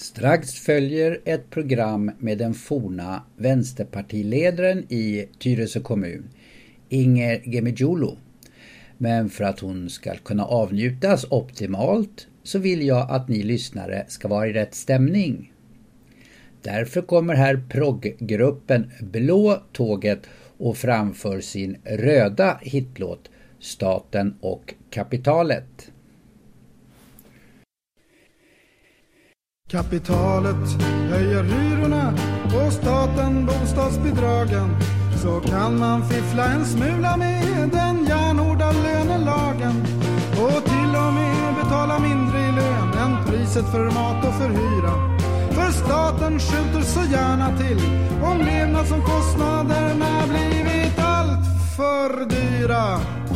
Strax följer ett program med den forna vänsterpartiledaren i Tyresö kommun, Inger Gemidjulu. Men för att hon ska kunna avnjutas optimalt så vill jag att ni lyssnare ska vara i rätt stämning. Därför kommer här progggruppen Blå tåget och framför sin röda hitlåt Staten och kapitalet. Kapitalet höjer hyrorna och staten bostadsbidragen. Så kan man fiffla en smula med den järnhårda lönelagen. Och till och med betala mindre i lön än priset för mat och för hyra. För staten skjuter så gärna till om levnadsomkostnaderna blivit allt för dyra.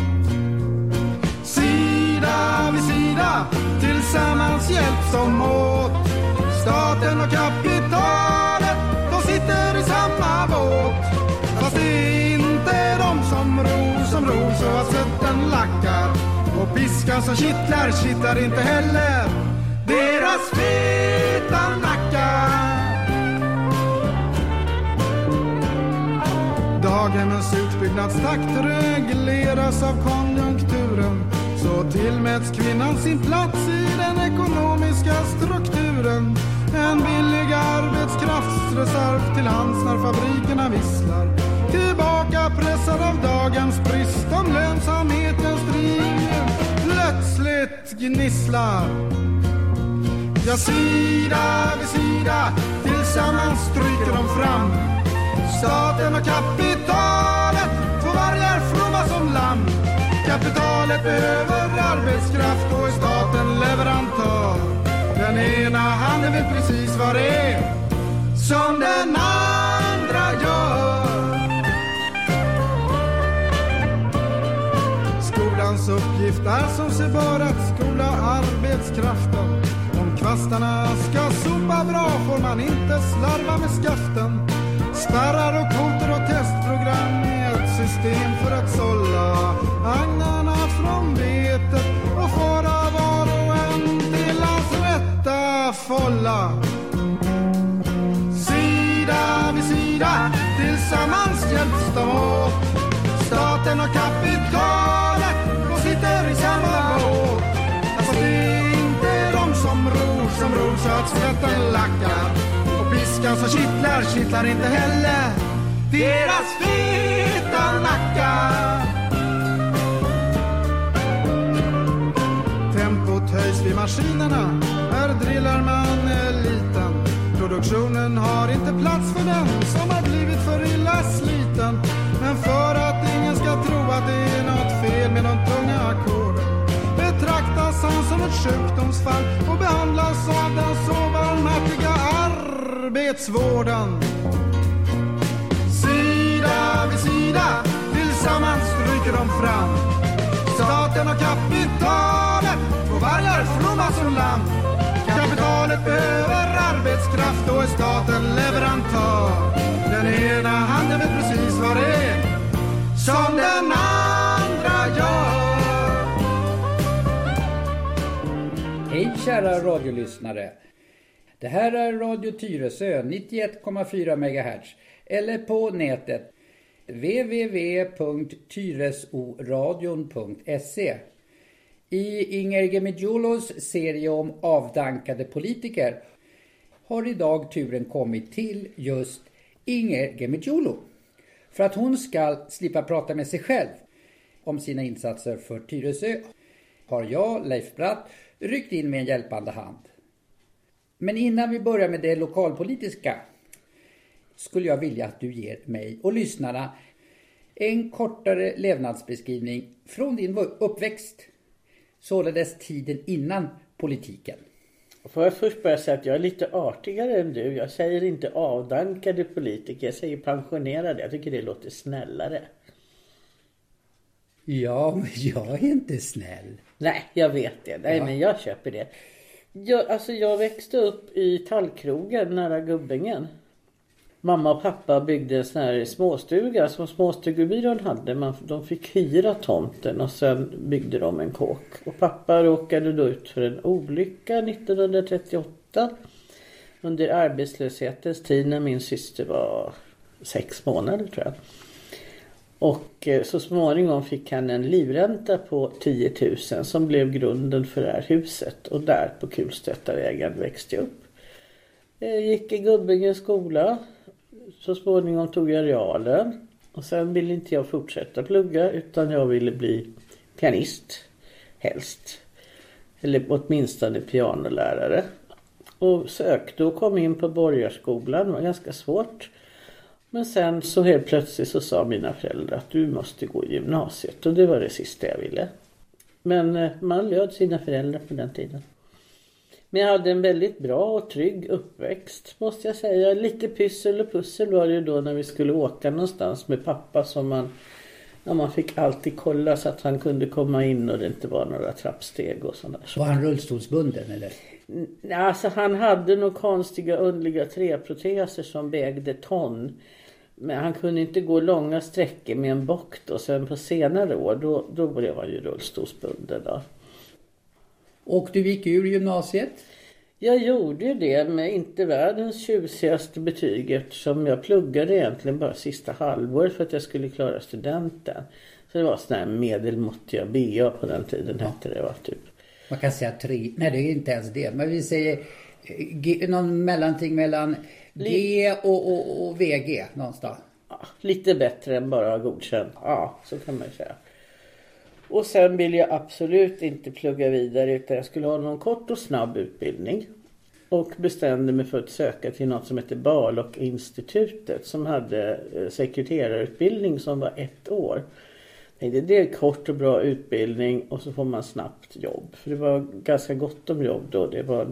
Sida vid sida, tillsammans hjälps de åt. Staten och kapitalet, de sitter i samma båt. Fast det är inte de som ror så att sätten lackar. Och piskan som kittlar inte heller deras feta nackar. Daghemmens utbyggnadstakt regleras av konjunkturen. Så tillmäts kvinnan sin plats i den ekonomiska strukturen. En billig arbetskraftsreserv till hands när fabrikerna visslar. Tillbaka pressad av dagens brist om lönsamhetens driv plötsligt gnisslar. Ja, sida vid sida, tillsammans stryker de fram. Staten och kapitalet, två vargar fromma som lamm. Kapitalet behöver arbetskraft och är staten leverantör. Den ena handen vet precis vad det är som den andra gör. Skolans uppgift är som sig bör att skola arbetskraften. Om kvastarna ska sopa bra får man inte slarva med skaften. Spärrar och kvoter och testprogram är ett system för att sålla agnarna från vetet och föra var och en till hans rätta folla. Sida vid sida, tillsammans hjälps de åt. Staten och kapitalet, de sitter i samma båt. Alltså det är inte de som ror så att svetten lackar. Och piskan som kittlar inte heller deras feta nackar. Tempot höjs vid maskinerna, här drillar man eliten. Produktionen har inte plats för den som har blivit för illa sliten. Men för att ingen ska tro att det är något fel med de tunga ackorden betraktas han som ett sjukdomsfall och behandlas av den så barmhärtiga arbetsvården. Sida vid sida, tillsammans rycker de fram. Staten och kapitalet, två vargar fromma som lamm. Kapitalet behöver arbetskraft och är staten leverantör. Den ena handen vet precis vad det är som den andra gör. Hej kära radiolyssnare. Det här är Radio Tyresö 91,4 MHz eller på nätet www.tyresoradion.se. I Inger Gemidjulus serie om avdankade politiker har idag turen kommit till just Inger Gemidjulu. För att hon ska slippa prata med sig själv om sina insatser för Tyresö har jag, Leif Bratt, ryckt in med en hjälpande hand. Men innan vi börjar med det lokalpolitiska skulle jag vilja att du ger mig och lyssnarna en kortare levnadsbeskrivning från din uppväxt, således tiden innan politiken. Får jag först börja säga att jag är lite artigare än du. Jag säger inte avdankade politiker, jag säger pensionerade. Jag tycker det låter snällare. Ja, men jag är inte snäll. Nej, jag vet det. Nej, men jag köper det. Jag växte upp i Tallkrogen nära Gubbängen. Mamma och pappa byggde en sån här småstuga som Småstugebyrån hade. De fick hyra tomten och sen byggde de en kåk. Och pappa råkade då ut för en olycka 1938. under arbetslöshetens tid när min syster var 6 månader tror jag. Och så småningom fick han en livränta på 10 000 som blev grunden för det här huset. Och där på Kulstöttavägen växte jag upp. Jag gick i Gubbingens skola. Så småningom tog jag realen. Och sen ville inte jag fortsätta plugga utan jag ville bli pianist. Helst. Eller åtminstone pianolärare. Och sökte och kom in på Borgarskolan. Det var ganska svårt. Men sen så helt plötsligt så sa mina föräldrar att du måste gå i gymnasiet. Och det var det sista jag ville. Men man löd sina föräldrar på den tiden. Men jag hade en väldigt bra och trygg uppväxt måste jag säga. Lite pyssel och pussel var det ju då när vi skulle åka någonstans med pappa. Som man fick alltid kolla så att han kunde komma in och det inte var några trappsteg och sådär. Var han rullstolsbunden eller? Alltså han hade nog konstiga underliga träproteser som vägde ton. Men han kunde inte gå långa sträckor med en bock då. Sen på senare år då blev han ju rullstolsbunden då. Och du gick ur gymnasiet? Jag gjorde ju det med inte världens tjusigaste betyg eftersom jag pluggade egentligen bara sista halvåret för att jag skulle klara studenten. Så det var sådana här medelmåttiga BA på den tiden hette det var typ. Man kan säga 3, nej det är inte ens det. Men vi säger någon mellanting mellan G och VG någonstans. Ja, lite bättre än bara godkänd. Ja, så kan man säga. Och sen vill jag absolut inte plugga vidare utan jag skulle ha någon kort och snabb utbildning. Och bestämde mig för att söka till något som heter Barlock-institutet som hade sekreterarutbildning som var 1 år. Det är kort och bra utbildning och så får man snabbt jobb. För det var ganska gott om jobb då. Det var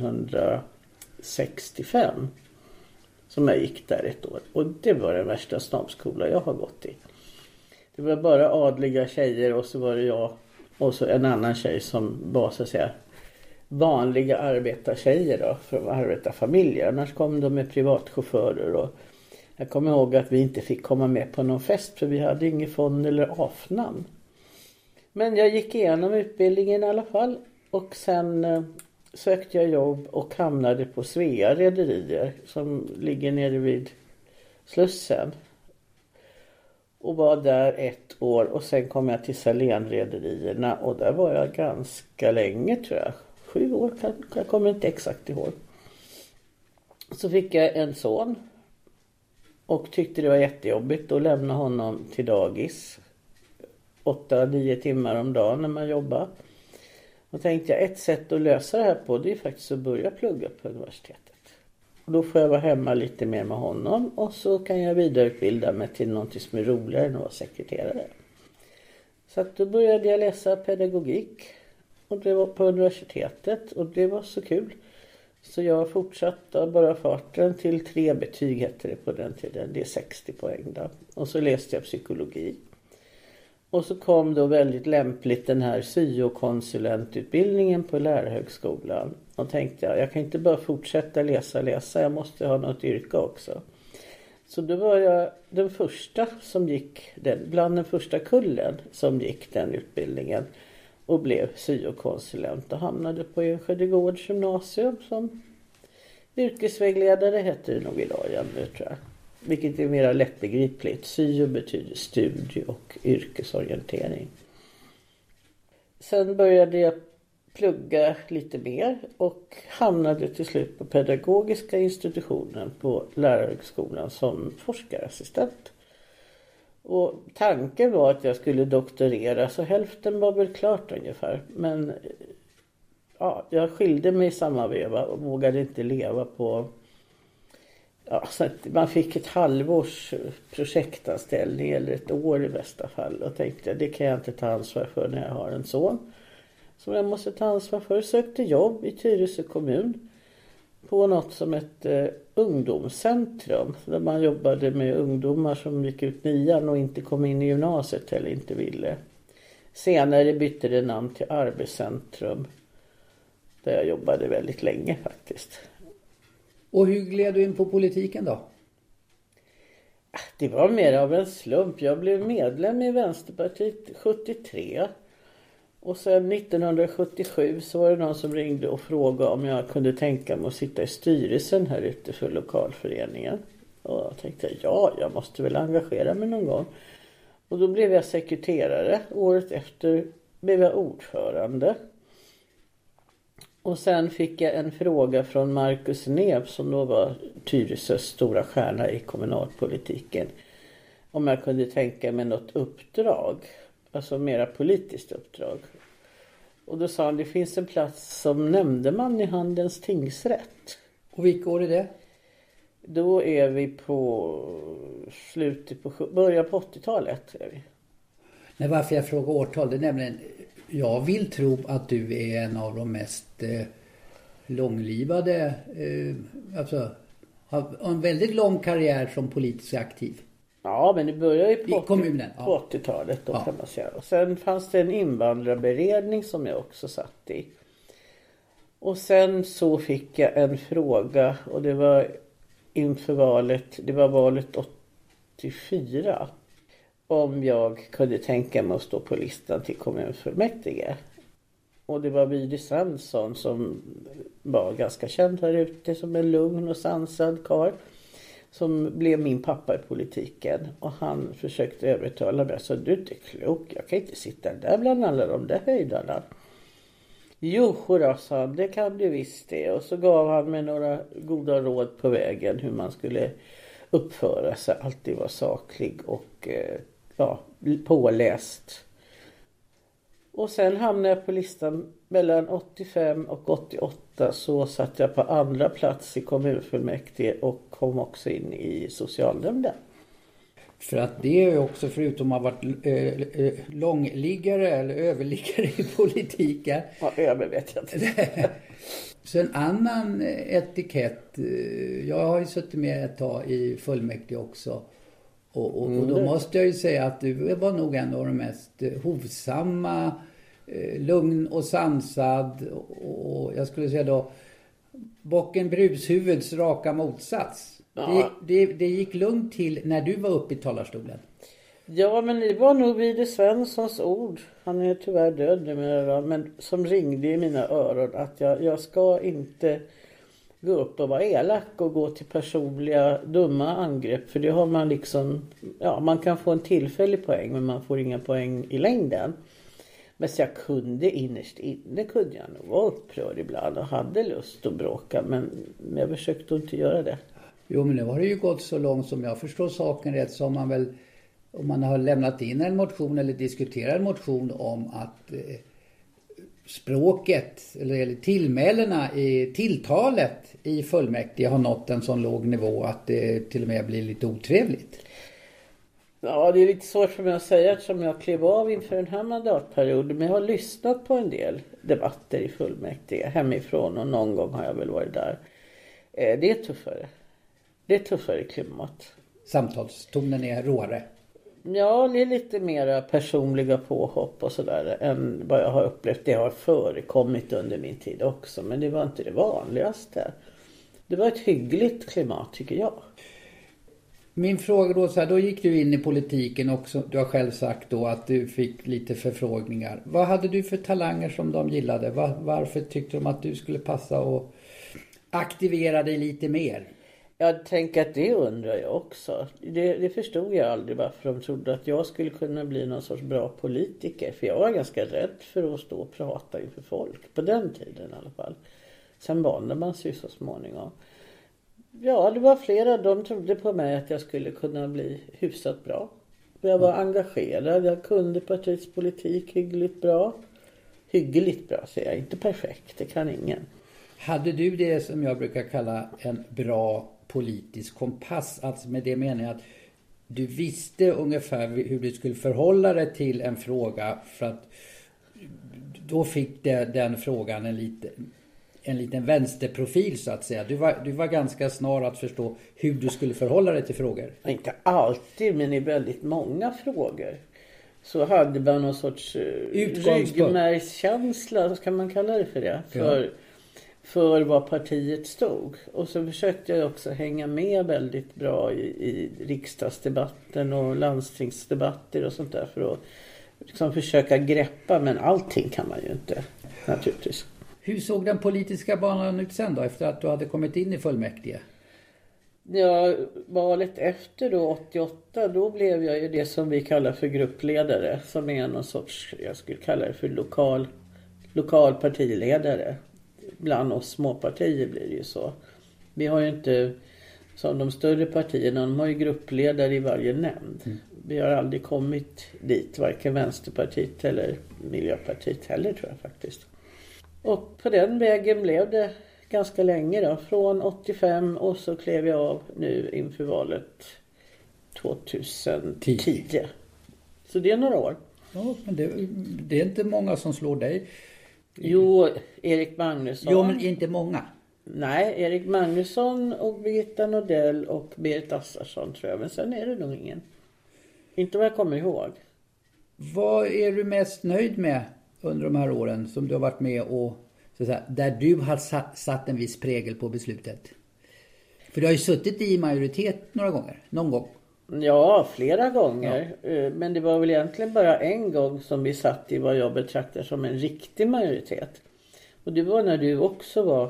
1965 som jag gick där 1 år. Och det var den värsta snobbskola jag har gått i. Det var bara adliga tjejer och så var det jag och så en annan tjej som var så att säga vanliga arbetartjejer då. Från arbetarfamiljer. Annars kom de med privatchaufförer och jag kommer ihåg att vi inte fick komma med på någon fest för vi hade ingen fond eller afnamn. Men jag gick igenom utbildningen i alla fall och sen sökte jag jobb och hamnade på Svea rederier som ligger nere vid Slussen. Och var där 1 år och sen kom jag till Salénrederierna och där var jag ganska länge tror jag. 7 år, jag kommer inte exakt ihåg. Så fick jag en son. Och tyckte det var jättejobbigt att lämna honom till dagis 8-9 timmar om dagen när man jobbar. Och tänkte jag ett sätt att lösa det här på det är faktiskt att börja plugga på universitetet. Och då får jag vara hemma lite mer med honom och så kan jag vidareutbilda mig till något som är roligare än att vara sekreterare. Så att då började jag läsa pedagogik och det var på universitetet och det var så kul. Så jag fortsatte bara farten till 3 betyg hette det på den tiden. Det är 60 poäng då. Och så läste jag psykologi. Och så kom då väldigt lämpligt den här syokonsulentutbildningen på lärarhögskolan. Och tänkte jag kan inte bara fortsätta läsa. Jag måste ha något yrke också. Så då var jag den första som gick bland den första kullen som gick den utbildningen. Och blev syokonsulent och hamnade på Enskede gymnasium som yrkesvägledare heter det nog idag igen nu tror jag. Vilket är mer lättbegripligt. Syo betyder studie och yrkesorientering. Sen började jag plugga lite mer och hamnade till slut på pedagogiska institutionen på lärarhögskolan som forskarassistent. Och tanken var att jag skulle doktorera så hälften var väl klart ungefär. Men ja, jag skilde mig i samma veva och vågade inte leva på... Ja, så att man fick ett halvårs projektanställning eller 1 år i bästa fall. Och tänkte det kan jag inte ta ansvar för när jag har en son. Som jag måste ta ansvar för. Sökte jobb i Tyresö kommun. På något som ett ungdomscentrum. Där man jobbade med ungdomar som gick ut 9 och inte kom in i gymnasiet eller inte ville. Senare bytte det namn till Arbetscentrum. Där jag jobbade väldigt länge faktiskt. Och hur gled du in på politiken då? Det var mer av en slump. Jag blev medlem i Vänsterpartiet 73. Och sen 1977 så var det någon som ringde och frågade om jag kunde tänka mig att sitta i styrelsen här ute för lokalföreningen. Och jag tänkte, ja, jag måste väl engagera mig någon gång. Och då blev jag sekreterare. Året efter blev jag ordförande. Och sen fick jag en fråga från Marcus Nev som då var Tyresös stora stjärna i kommunalpolitiken. Om jag kunde tänka mig något uppdrag. Alltså mera politiskt uppdrag. Och då sa han, det finns en plats som nämndeman i Handens tingsrätt. Och vilka år är det? Då är vi på början på 80-talet. Är vi. Nej, varför jag frågar årtal, det är nämligen, jag vill tro att du är en av de mest långlivade, alltså har en väldigt lång karriär som politisk aktiv. Ja, men det började ju på, kommunen, på 80-talet då kan man säga. Och sen fanns det en invandrarberedning som jag också satt i. Och sen så fick jag en fråga och det var inför valet, det var valet 84. Om jag kunde tänka mig att stå på listan till kommunfullmäktige. Och det var Vidi Svensson som var ganska känd här ute som en lugn och sansad karl. Som blev min pappa i politiken. Och han försökte övertala mig. Så du är inte klok, jag kan inte sitta där bland alla de där höjdarna. Jo, då, sa han, det kan du visst det. Och så gav han mig några goda råd på vägen hur man skulle uppföra sig. Alltid vara saklig och påläst. Och sen hamnade jag på listan mellan 85 och 88 så satt jag på andra plats i kommunfullmäktige och kom också in i socialnämnden. För att det är ju också, förutom att ha varit långliggare eller överliggare i politiken. Ja, över vet jag inte. Så en annan etikett, jag har ju suttit med ett tag i fullmäktige också. Och då måste jag ju säga att du var nog en av de mest hovsamma, lugn och sansad och jag skulle säga då bocken brushuvuds raka motsats. Ja. Det gick lugnt till när du var uppe i talarstolen. Ja, men det var nog Vidi Svenssons ord. Han är tyvärr död numera, men som ringde i mina öron att jag ska inte gå upp och vara elak och gå till personliga dumma angrepp. För det har man liksom, ja, man kan få en tillfällig poäng men man får inga poäng i längden. Men så jag kunde innerst inne kunde jag nog vara upprörd ibland och hade lust att bråka, men jag försökte inte göra det. Jo, men nu har det ju gått så långt som jag förstår saken rätt, så man väl, om man har lämnat in en motion eller diskuterar en motion om att språket eller tillmälena i tilltalet i fullmäktige har nått en sån låg nivå att det till och med blir lite otrevligt. Ja, det är lite svårt för mig att säga eftersom jag klev av inför den här mandatperioden. Men jag har lyssnat på en del debatter i fullmäktige hemifrån och någon gång har jag väl varit där. Det är tuffare. Det är tuffare klimat. Samtalstonen är råare. Ja, det är lite mera personliga påhopp och sådär än vad jag har upplevt. Det har förekommit under min tid också, men det var inte det vanligaste. Det var ett hyggligt klimat tycker jag. Min fråga då så här, då gick du in i politiken också. Du har själv sagt då att du fick lite förfrågningar. Vad hade du för talanger som de gillade? Varför tyckte de att du skulle passa och aktivera dig lite mer? Jag tänker att det undrar jag också. Det förstod jag aldrig varför de trodde att jag skulle kunna bli någon sorts bra politiker. För jag var ganska rädd för att stå och prata inför folk. På den tiden i alla fall. Sen vande man sig så småningom. Ja, det var flera. De trodde på mig att jag skulle kunna bli hyfsat bra. Jag var engagerad. Jag kunde partiets politik hyggligt bra. Hyggligt bra säger jag. Inte perfekt. Det kan ingen. Hade du det som jag brukar kalla en bra politisk kompass? Alltså med det menar jag att du visste ungefär hur du skulle förhålla dig till en fråga. För att då fick den frågan en liten vänsterprofil så att säga. Du var ganska snar att förstå hur du skulle förhålla dig till frågor. Inte alltid, men i väldigt många frågor. Så hade man någon sorts ryggmärgskänsla, så kan man kalla det för det. För vad partiet stod. Och så försökte jag också hänga med väldigt bra i riksdagsdebatten och landstingsdebatter och sånt där för att liksom försöka greppa, men allting kan man ju inte naturligtvis. Hur såg den politiska banan ut sen då, efter att du hade kommit in i fullmäktige? Ja, valet efter då, 88, då blev jag ju det som vi kallar för gruppledare, som är någon sorts, jag skulle kalla det för lokal partiledare. Bland oss småpartier blir det ju så. Vi har ju inte, som de större partierna, de har ju gruppledare i varje nämnd. Vi har aldrig kommit dit, varken Vänsterpartiet eller Miljöpartiet heller, tror jag faktiskt. Och på den vägen blev det ganska länge då, från 85, och så klev jag av nu inför valet 2010. Så det är några år. Ja, men det är inte många som slår dig. Jo, Erik Magnusson. Jo, men inte många. Nej, Erik Magnusson och Birgitta Nordell och Berit Assarsson tror jag. Men sen är det nog ingen. Inte vad jag kommer ihåg. Vad är du mest nöjd med under de här åren som du har varit med och så att säga, där du har satt en viss prägel på beslutet? För du har ju suttit i majoritet någon gång. Ja, flera gånger. Ja. Men det var väl egentligen bara en gång som vi satt i vad jag betraktar som en riktig majoritet. Och det var när du också var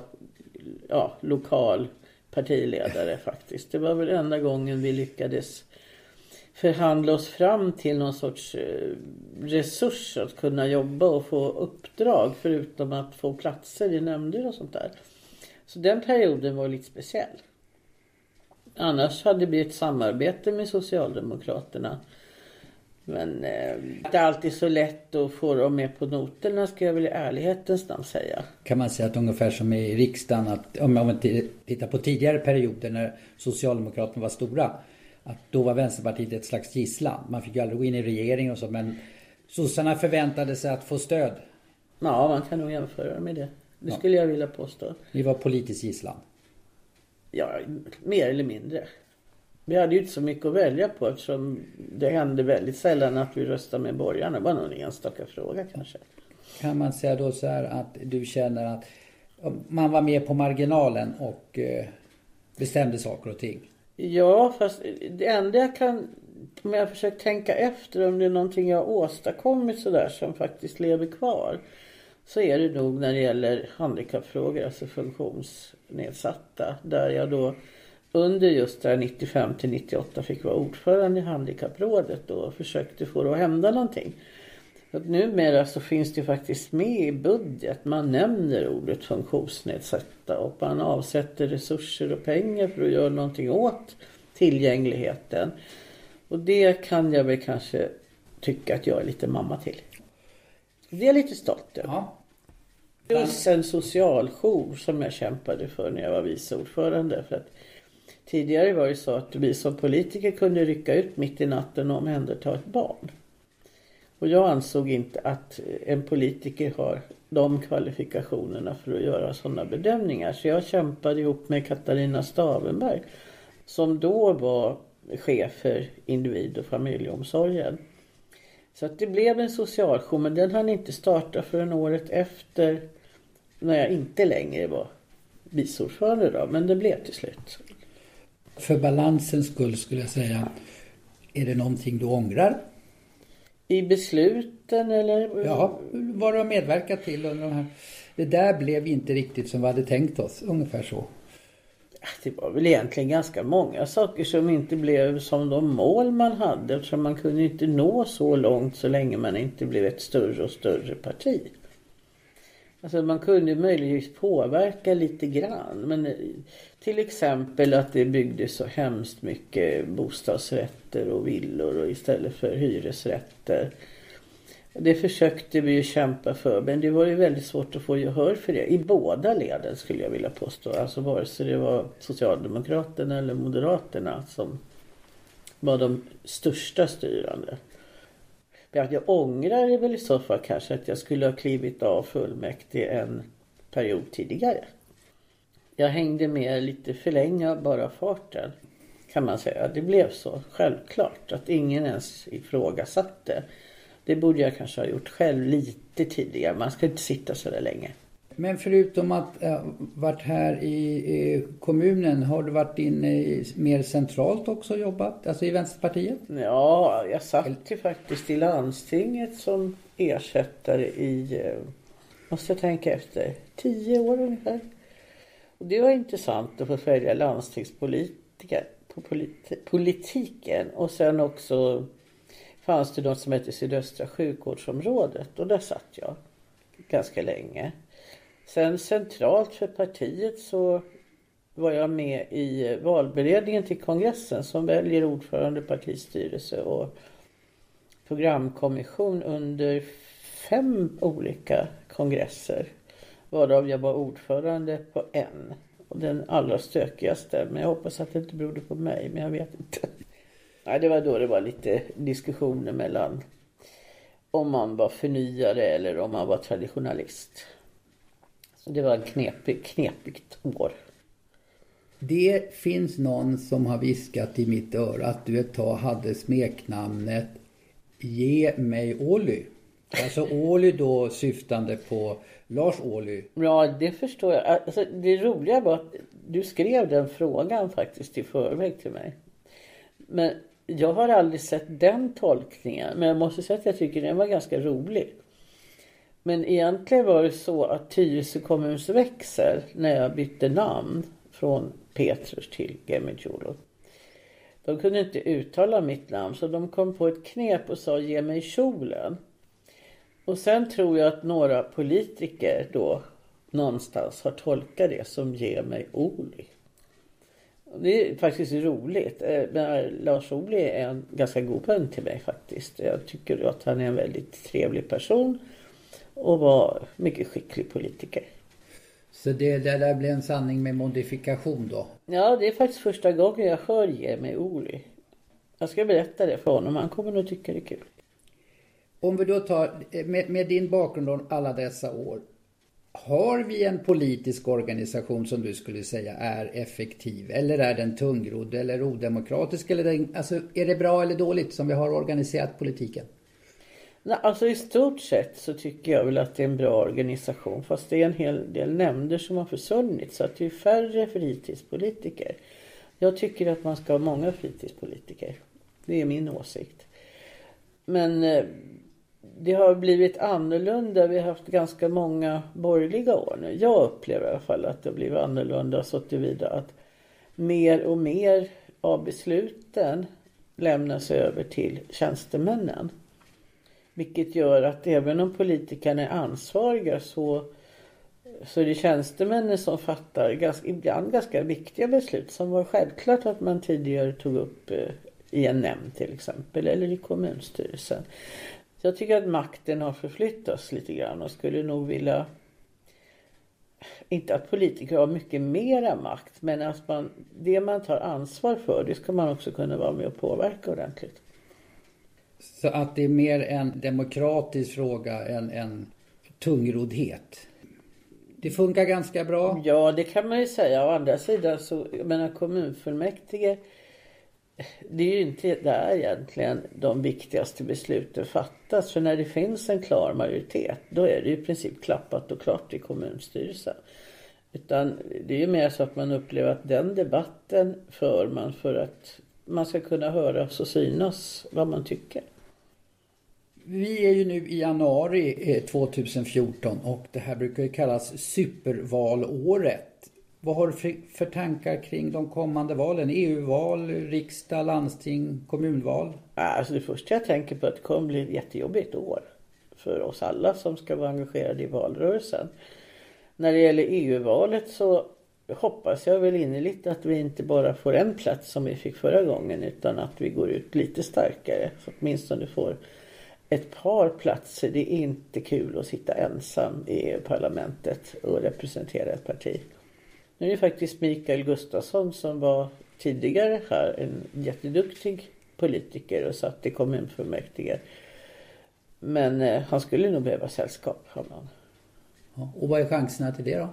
lokal partiledare faktiskt. Det var väl enda gången vi lyckades förhandla oss fram till någon sorts resurs att kunna jobba och få uppdrag, förutom att få platser i nämnder och sånt där. Så den perioden var lite speciell. Annars hade det blivit ett samarbete med Socialdemokraterna. Men det är alltid så lätt att få dem med på noterna, ska jag väl i ärlighetens namn säga. Kan man säga att ungefär som i riksdagen, att om man tittar på tidigare perioder när Socialdemokraterna var stora, att då var Vänsterpartiet ett slags gisslan. Man fick ju aldrig gå in i regeringen och så, men sossarna förväntade sig att få stöd. Ja, man kan nog jämföra med det. Det skulle jag vilja påstå. Ni var politisk gisslan. Ja, mer eller mindre. Vi hade ju inte så mycket att välja på, eftersom det hände väldigt sällan att vi röstade med borgarna. Det var någon enstaka fråga kanske. Kan man säga då så här att du känner att man var med på marginalen och bestämde saker och ting? Ja, fast det enda jag kan, om jag försöker tänka efter om det är någonting jag åstadkommit sådär som faktiskt lever kvar, så är det nog när det gäller handikappfrågor, alltså funktionsnedsatta, där jag då under just där 95-98 fick vara ordförande i handikapprådet och försökte få det att hända någonting. Att numera så finns det faktiskt med i budget, man nämner ordet funktionsnedsatta och man avsätter resurser och pengar för att göra någonting åt tillgängligheten. Och det kan jag väl kanske tycka att jag är lite mamma till. Det är jag lite stolt över. Ja. Plus en socialjour som jag kämpade för när jag var vice ordförande. För att tidigare var det så att vi som politiker kunde rycka ut mitt i natten och omhänderta ett barn. Och jag ansåg inte att en politiker har de kvalifikationerna för att göra sådana bedömningar. Så jag kämpade ihop med Katarina Stavenberg, som då var chef för individ- och familjeomsorgen. Så att det blev en socialjour, men den hann inte starta förrän året efter, när jag inte längre var viceordförande då, men det blev till slut. För balansens skull skulle jag säga, är det någonting du ångrar? I besluten eller? Ja, vad du har medverkat till under de här. Det där blev inte riktigt som vi hade tänkt oss, ungefär så. Det var väl egentligen ganska många saker som inte blev som de mål man hade, eftersom man kunde inte nå så långt så länge man inte blev ett större och större parti. Alltså man kunde möjligtvis påverka lite grann, men till exempel att det byggdes så hemskt mycket bostadsrätter och villor och istället för hyresrätter. Det försökte vi ju kämpa för, men det var ju väldigt svårt att få gehör för det. I båda leden skulle jag vilja påstå. Alltså vare sig det var Socialdemokraterna eller Moderaterna som var de största styrande. Men jag ångrar väl i så fall kanske att jag skulle ha klivit av fullmäktige en period tidigare. Jag hängde med lite för länge bara farten, kan man säga. Det blev så självklart att ingen ens ifrågasatte. Det borde jag kanske ha gjort själv lite tidigare. Man ska inte sitta så där länge. Men förutom att varit här i kommunen, har du varit inne mer centralt också jobbat? Alltså i Vänsterpartiet? Ja, jag satt ju faktiskt i landstinget som ersättare i, måste jag tänka efter, 10 år ungefär. Och det var intressant att få följa landstingspolitiken. Och sen också fanns det något som heter Sydöstra sjukvårdsområdet. Och där satt jag ganska länge. Sen centralt för partiet så var jag med i valberedningen till kongressen som väljer ordförande, partistyrelse och programkommission under 5 olika kongresser. Varav jag var ordförande på en. Och den allra stökigaste. Men jag hoppas att det inte berodde på mig, men jag vet inte. Nej, det var då det var lite diskussioner mellan om man var förnyare eller om man var traditionalist. Så det var en knepigt år. Det finns någon som har viskat i mitt öra att du ett tag hade smeknamnet Ge mig Åly. Alltså Åly då syftande på Lars Ohly. Ja, det förstår jag. Alltså, det roliga var att du skrev den frågan faktiskt i förväg till mig. Men jag har aldrig sett den tolkningen. Men jag måste säga att jag tycker den var ganska rolig. Men egentligen var det så att Tyresö kommuns växel, när jag bytte namn från Petrus till Gemidjolo, de kunde inte uttala mitt namn, så de kom på ett knep och sa ge mig kjolen. Och sen tror jag att några politiker då någonstans har tolkat det som ge mig Ohly. Det är faktiskt roligt. Men Lars Ohly är en ganska god vän till mig faktiskt. Jag tycker att han är en väldigt trevlig person och var mycket skicklig politiker. Så det där blev en sanning med modifikation då? Ja, det är faktiskt första gången jag hör ge mig Ohly. Jag ska berätta det för honom, han kommer nog tycka det är kul. Om vi då tar, med din bakgrund alla dessa år, har vi en politisk organisation som du skulle säga är effektiv? Eller är den tungrodd eller odemokratisk? Eller alltså, är det bra eller dåligt som vi har organiserat politiken? Nej, alltså i stort sett så tycker jag väl att det är en bra organisation. Fast det är en hel del nämnder som har försvunnit, så att det är färre fritidspolitiker. Jag tycker att man ska ha många fritidspolitiker. Det är min åsikt. Men det har blivit annorlunda. Vi har haft ganska många borgerliga år nu. Jag upplever i alla fall att det har blivit annorlunda så tillvida att mer och mer av besluten lämnas över till tjänstemännen. Vilket gör att även om politikerna är ansvariga så är det tjänstemännen som fattar ibland ganska viktiga beslut som var självklart att man tidigare tog upp i en nämnd till exempel eller i kommunstyrelsen. Så jag tycker att makten har förflyttats lite grann och skulle nog vilja, inte att politiker har mycket mera makt, men att det man tar ansvar för, det ska man också kunna vara med och påverka ordentligt. Så att det är mer en demokratisk fråga än en tungroddhet. Det funkar ganska bra. Ja, det kan man ju säga. Å andra sidan så, jag menar, kommunfullmäktige, det är ju inte där egentligen de viktigaste besluten fattas. För när det finns en klar majoritet, då är det i princip klappat och klart i kommunstyrelsen. Utan det är ju mer så att man upplever att den debatten för man för att man ska kunna höras och synas vad man tycker. Vi är ju nu i januari 2014 och det här brukar ju kallas supervalåret. Vad har du för tankar kring de kommande valen? EU-val, riksdag, landsting, kommunval? Alltså det första jag tänker på är att det kommer bli ett jättejobbigt år för oss alla som ska vara engagerade i valrörelsen. När det gäller EU-valet så hoppas jag väl innerligt att vi inte bara får en plats som vi fick förra gången, utan att vi går ut lite starkare. Så åtminstone får ett par platser. Det är inte kul att sitta ensam i EU-parlamentet och representera ett parti. Nu är det faktiskt Mikael Gustafsson som var tidigare här en jätteduktig politiker och satt i kommunfullmäktige. Men han skulle nog behöva sällskap. Ja, och vad är chanserna till det då?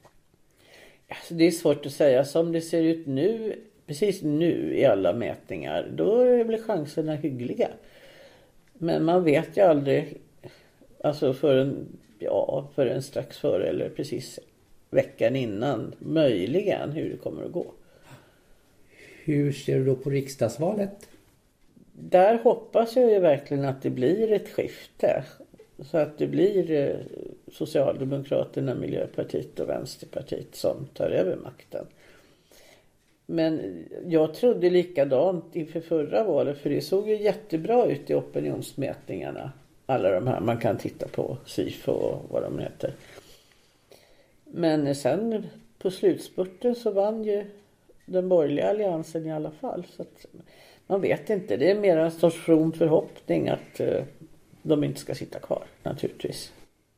Alltså det är svårt att säga. Som det ser ut nu, precis nu i alla mätningar, då är väl chanserna hyggliga. Men man vet ju aldrig, alltså förrän Ja, förrän strax före eller precis veckan innan. Möjligen hur det kommer att gå. Hur ser du då på riksdagsvalet? Där hoppas jag ju verkligen att det blir ett skifte. Så att det blir Socialdemokraterna, Miljöpartiet och Vänsterpartiet som tar över makten. Men jag trodde likadant inför förra valet, för det såg ju jättebra ut i opinionsmätningarna. Alla de här man kan titta på, SIFO och vad de heter. Men sen på slutspurten så vann ju den borgerliga alliansen i alla fall. Så att man vet inte, det är mer en sorts from förhoppning att de inte ska sitta kvar naturligtvis.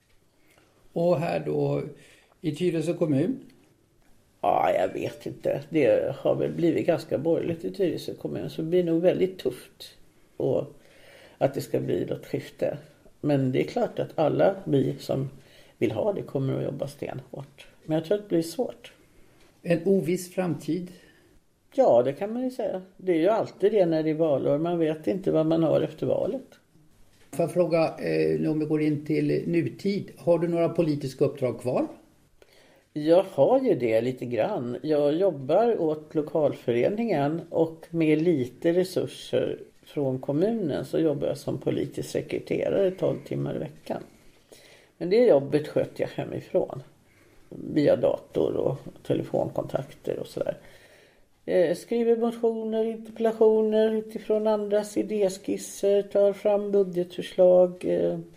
Och här då i Tyresö kommun? Ja, jag vet inte. Det har väl blivit ganska borgerligt i Tyresö kommun, så det blir nog väldigt tufft och att det ska bli något skifte. Men det är klart att alla vi som vill ha det kommer att jobba stenhårt. Men jag tror att det blir svårt. En oviss framtid? Ja, det kan man ju säga. Det är ju alltid det när det är valår. Man vet inte vad man har efter valet. Får jag fråga, nu om vi går in till nutid. Har du några politiska uppdrag kvar? Jag har ju det lite grann. Jag jobbar åt lokalföreningen och med lite resurser från kommunen så jobbar jag som politisk sekreterare 12 timmar i veckan. Men det jobbet sköter jag hemifrån. Via dator och telefonkontakter och sådär. Skriver motioner, interpellationer utifrån andras idéskisser, tar fram budgetförslag,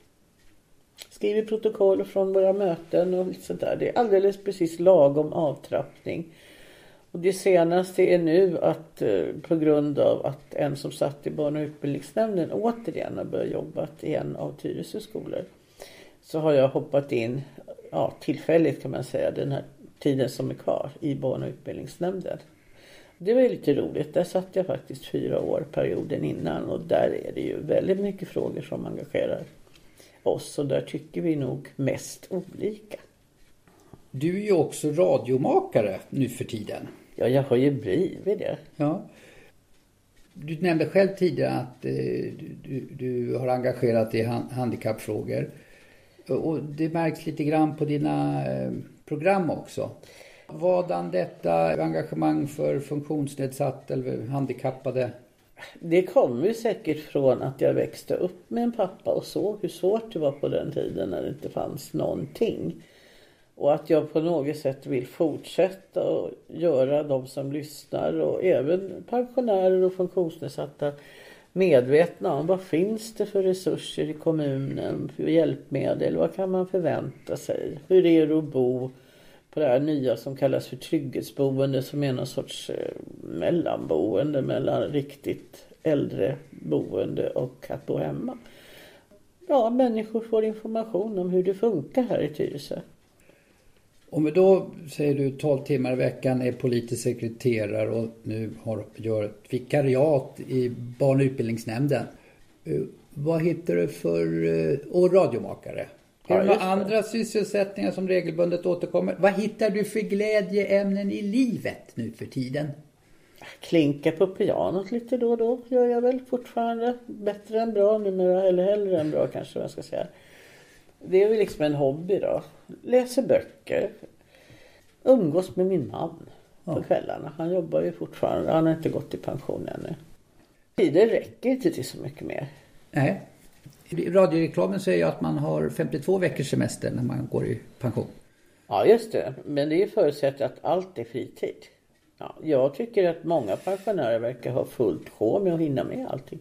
skriver protokoll från våra möten och lite sånt där. Det är alldeles precis lagom avtrappning. Och det senaste är nu att på grund av att en som satt i barn- och utbildningsnämnden återigen har börjat jobba i en av Tyresö skolor, så har jag hoppat in, tillfälligt kan man säga, den här tiden som är kvar i barn- och utbildningsnämnden. Det var ju lite roligt. Där satt jag faktiskt 4 år perioden innan, och där är det ju väldigt mycket frågor som engagerar oss, och där tycker vi nog mest olika. Du är ju också radiomakare nu för tiden. Ja, jag har ju blivit det. Ja. Du nämnde själv tidigare att du har engagerat dig i handikappfrågor. Och det märks lite grann på dina program också. Vadan detta engagemang för funktionsnedsatt eller handikappade? Det kommer ju säkert från att jag växte upp med en pappa och såg hur svårt det var på den tiden när det inte fanns någonting. Och att jag på något sätt vill fortsätta och göra de som lyssnar och även pensionärer och funktionsnedsatta medvetna om vad finns det för resurser i kommunen, för hjälpmedel, vad kan man förvänta sig, hur är det att bo på det här nya som kallas för trygghetsboende, som är någon sorts mellanboende mellan riktigt äldreboende och att bo hemma. Ja, människor får information om hur det funkar här i Tyresö. Om vi då, säger du, 12 timmar i veckan är politisk sekreterare och nu gör ett vikariat i barn- och utbildningsnämnden. Vad hittar du för, och radiomakare? Är det några andra sysselsättningar som regelbundet återkommer? Vad hittar du för glädjeämnen i livet nu för tiden? Klinka på pianot lite då och då gör jag väl fortfarande. Bättre än bra numera, eller hellre än bra kanske jag ska säga. Det är väl liksom en hobby då. Läser böcker. Umgås med min man på kvällarna. Han jobbar ju fortfarande. Han har inte gått i pension ännu. Det räcker inte till så mycket mer. Nej. I radioreklamen säger jag att man har 52 veckors semester när man går i pension. Ja, just det. Men det är förutsatt att allt är fritid. Ja, jag tycker att många pensionärer verkar ha fullt sjå med att hinna med allting.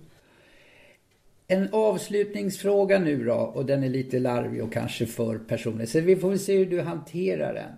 En avslutningsfråga nu då, och den är lite larvig och kanske för personlig. Så vi får väl se hur du hanterar den.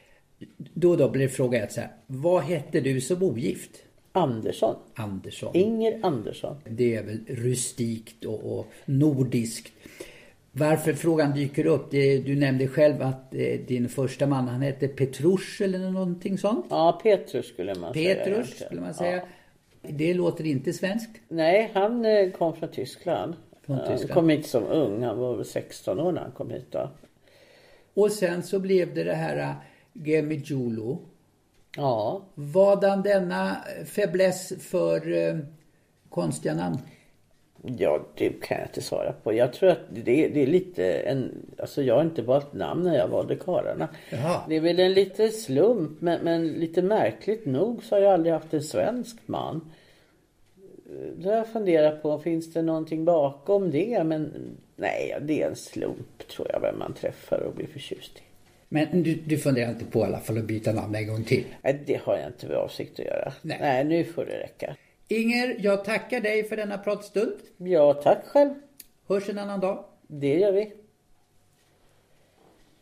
Då blir fråga 1 så här. Vad hette du som ogift? Andersson. Inger Andersson. Det är väl rustikt och nordiskt. Varför frågan dyker upp? Du nämnde själv att din första man, han hette Petrus eller någonting sånt. Ja, Petrus skulle man säga. Petrus skulle man säga. Ja. Det låter inte svenskt. Nej, han kom från Tyskland. Han kom hit som ung. Han var väl 16 år när han kom hit då. Och sen så blev det här Gemijolo. Ja. Vadan denna fäbless för konstiga namn? Ja, det kan jag inte svara på. Jag tror att det är lite alltså jag har inte valt namn när jag valde karlarna. Jaha. Det är väl en lite slump, men lite märkligt nog så har jag aldrig haft en svensk man. Då har jag funderat på, finns det någonting bakom det? Men nej, det är en slump tror jag, vem man träffar och blir förtjust i. Men du funderar inte på i alla fall att byta namn en gång till? Nej, det har jag inte för avsikt att göra. Nej, nu får det räcka. Inger, jag tackar dig för denna pratstund. Ja, tack själv. Hörs en annan dag. Det gör vi.